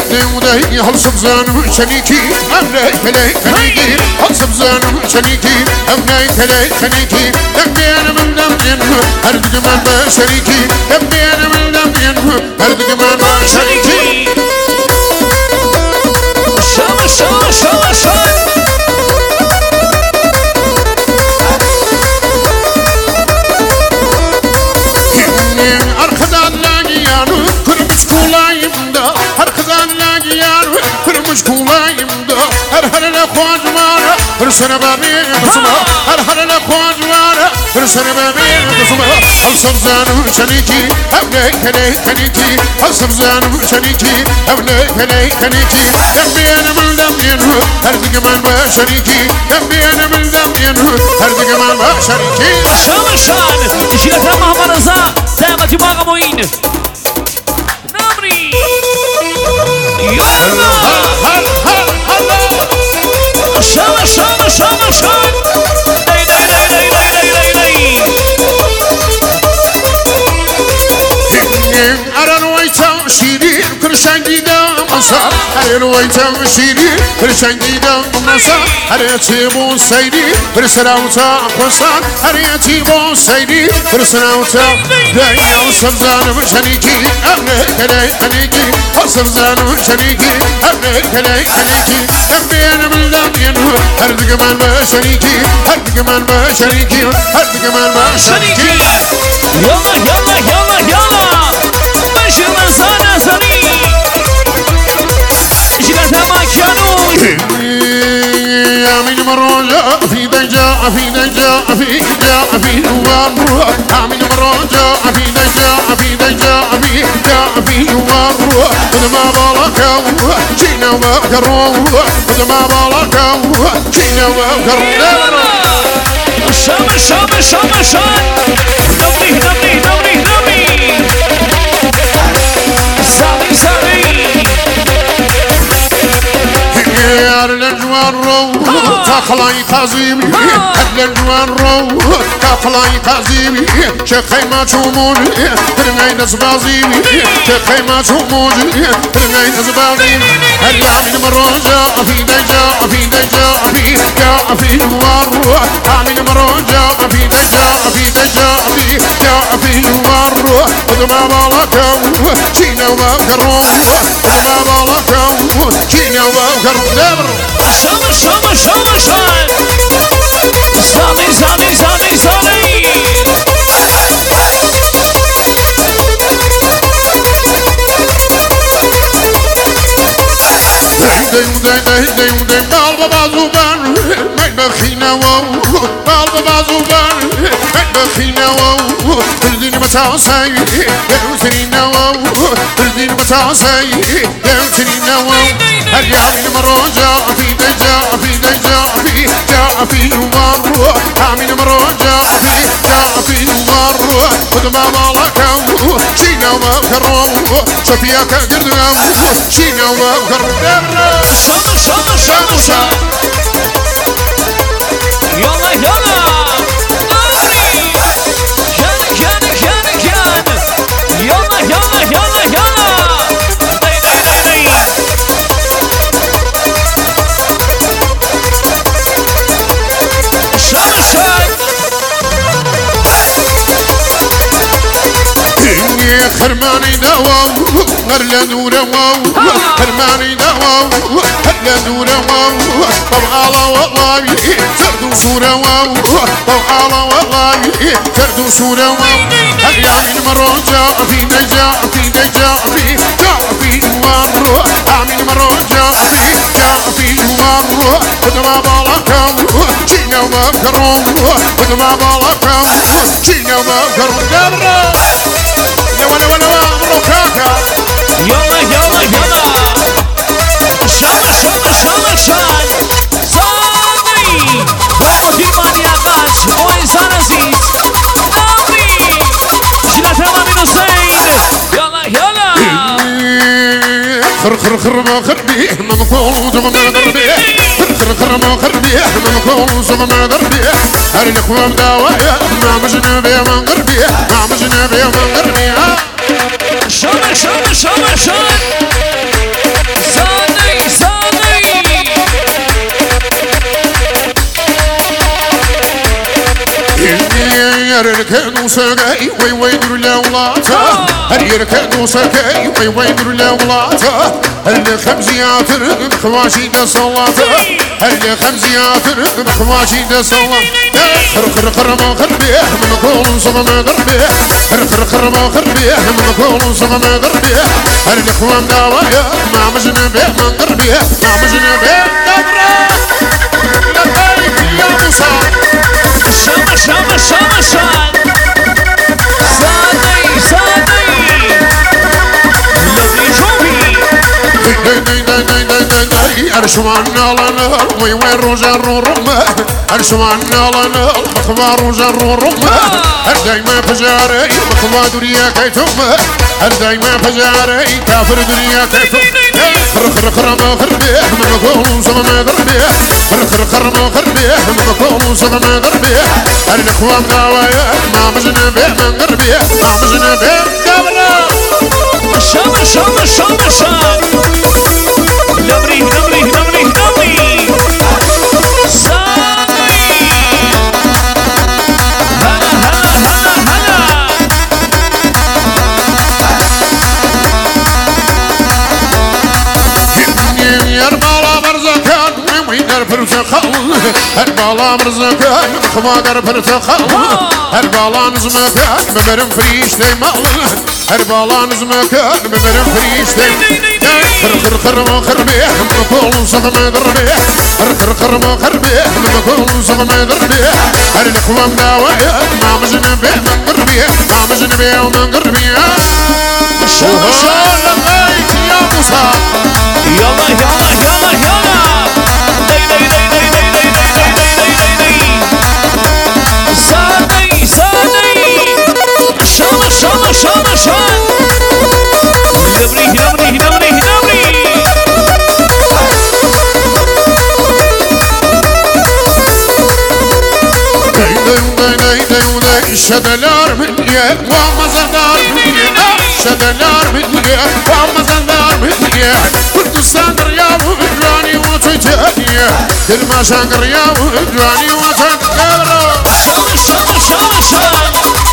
دودي هل سبزان شنيكي أمني كلي خنيكي هل سبزان شنيكي أمني كلي خنيكي دمي أنا من دمين هردك من بشريكي دمي أنا من دمين هردك من بشريكي شو شو شو شو أرخدان لاقيانو كرمش كولايم دا أرخدان لاقيانو كرمش كولايم دا أرهل الأخوان جمارة رسنا بابين بصمة أرهل الأخوان جمارة رسنا بابين بصمة الصبزان شنيكي أبني كلي كنيكي الصبزان شنيكي أبني كلي كنيكي دمي أنا من دمين هردك من بشريكي دمي أنا من دمين هردك من بشريكي شامشان جيلة مهما رزا دائما دماغ موين نمري يلا شامشان داي داي داي داي داي داي داي داي أرن ويتم شيرين كرشان جيدا مصار أرن ويتم شيرين كرشان جيدا مصار أريتي بو سيدي برسراوتا قصان أريتي بو سيدي برسراوتا دايما وصبزان مشانيكي أبني كلي أنيكي وصبزان مشانيكي أبني كلي أنيكي دمي أنا من دمين هردك من بشريكي هردك من بشريكي هردك من بشريكي يلا ماشي رزانا زري جيلة ما كانوش آمين مروجة في دجاء في دجاء في دجاء في نوار آمين مروجة في دجاء في دجاء في دجاء في نوار خذ ما بالك جينا وكرو خذ ما بالك جينا وكرو شام دمي سامي يا الجوان رو تخلاي تعزيمي الجوان رو تخلاي تعزيمي شيخي ما تشوموني ترمي نزبازيمي شيخي ما تشوموني ترمي نزبازيمي اليامين مروجة في دجاء في دجاء في دجاء في نوار آمين مروجة في دجاء في دجاء في دجاء في نوار خذ ما بالك جينا وكرو خذ ما بالك جينا وكرو شام سامي داي بابا زوبان من بخينا واو بابا زوبان من بخينا واو الدين بتاعسي يوترينا واو الدين بتاعسي يوترينا واو اليامين مروجة في دجاء في دجاء في دجاء في نوار آمين مروجة في دجاء في نوار خذ ما بالك جينا وكرو شفياك قدنا جينا وكرو شام يلا خرماني دواو غرلا دورا واو خرماني دواو غرلا دورا واو طبعا والله فردو صورة واو طبعا والله فردو صورة واو اليامين مروجة في دجاء في دجاء في دجاء في نوار آمين مروجة في دجاء في نوار خذ ما بالك جينا وكرو خذ ما بالك جينا وكرو يا ولا مروكاكا يلا شام صامي برافو ديماني عقاش هو إنسان عزيز نامي جيلة أمامي نصيد يلا خر ما خربي ما مفوز وما دربي خر ما خربي ما مفوز وما دربي هل الإخوة بداوية ما مجنبي من غربي ما مجنبي من غربي شام يركن وسقي ويدر لولاته يركن وسقي ويدر لولاته اللي خمزيات بخواشي ده صلاته اللي خمزيات بخواشي ده صلاته خر خر ما خربيه من كل صغم دربيه خر خر ما خربيه من كل صغم دربيه الاخوان داوية ما مجنى به من دربيه ما مجنى به دبره لبيك يا موسى شامة شامة شامة شان صادي صادي لوري شوفي أرشوان لنا وين رجال رمى أرشوان لنا مخبار رجال رمى دايما فجاري مخبار دنيا كيتم دايما فجاري كافر دنيا كيتم خر خر ما خربيه من كل صغم دربيه خر خر ما خربيه من كل صغم دربيه الإخوان داوية ما مجنى به من دربيه ما مجنى به دبره شامة شامة شامة شان لوري لوري لوري لوري صادي هلا هلا هلا هلا يربالا مرزكان وين الفرسخل هربالا مرزكان خماقر فرسخل هربالا نزمكان بمرم فريش ديمال هربالا نزمكان بمرم فريش ديمال خر خر ما خربيه من كل صغم دربيه خر خر ما خربيه من كل صغم دربيه الاخوان داوية ما مجنى به من دربيه ما مجنى به ومن دربيه شوشان لبيك يا موسى يلا يلا يلا يلا صادي صادي شامة شامة شامة شان لوري لوري لوري لوري شدلار مني ومزدار مني شدلار مني ومزدار مني كنت سانر يا وجراني وتجاني كل ما شانر يا وجراني وتجاني شامة شامة شامة شان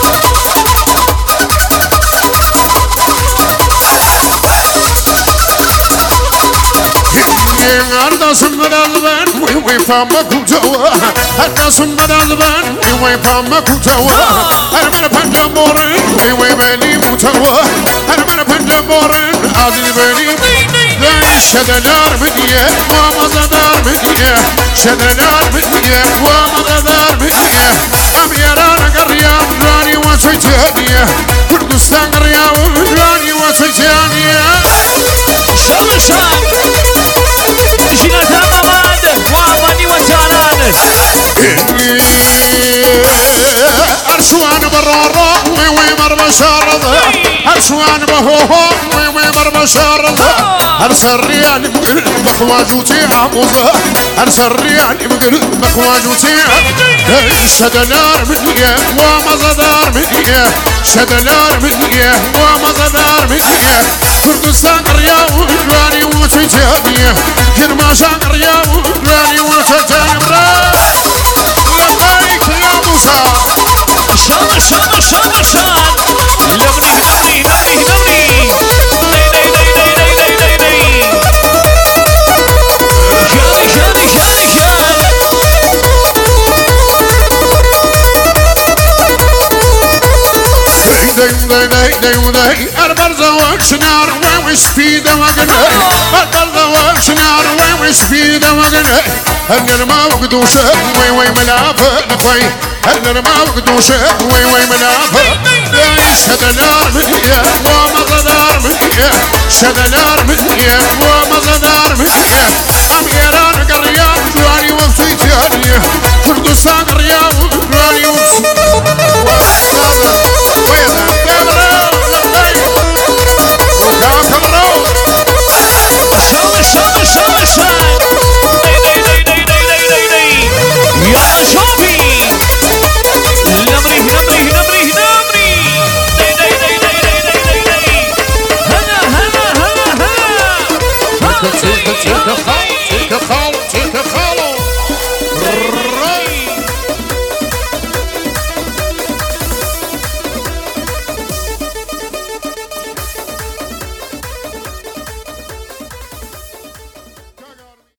أردا سمد البن وي فامك وجوا أردا سمد البن وي فامك وجوا أرمنا بنجبورن وي بني متوا أرمنا بنجبورن عادل بني شدلار مني ومزدار مني شدلار مني ومزدار مني أميران قريا وجاني وسجاني كردستان قريا وجاني وسجاني شامة شان جينا تماماد واماني وجالان أرشوان برارا وي مرمى شارض أرشوان بهوهو وي مرمى شارض أرسريان مقل بخواجوتي عموزة أرسريان مقل بخواجوتي شدنار مني ومزدار مني شدنار مني ومزدار مني كردستان قريا وجواني وتجاني كرماشان قريا وجواني وتجاني لبيك يا موسى شامة شامة شامة شان لوري لوري لوري لوري جاري جاري جاري جاري أربر زواج شنار ويش في دواقنا أربر زواج شنار ويش في دواقنا أنا ما وقدوشه وي ملافة نخوي أنا ما وقدوشه وي ملافة شدنار مني ومغدار مني شدنار مني ومغدار مني أميران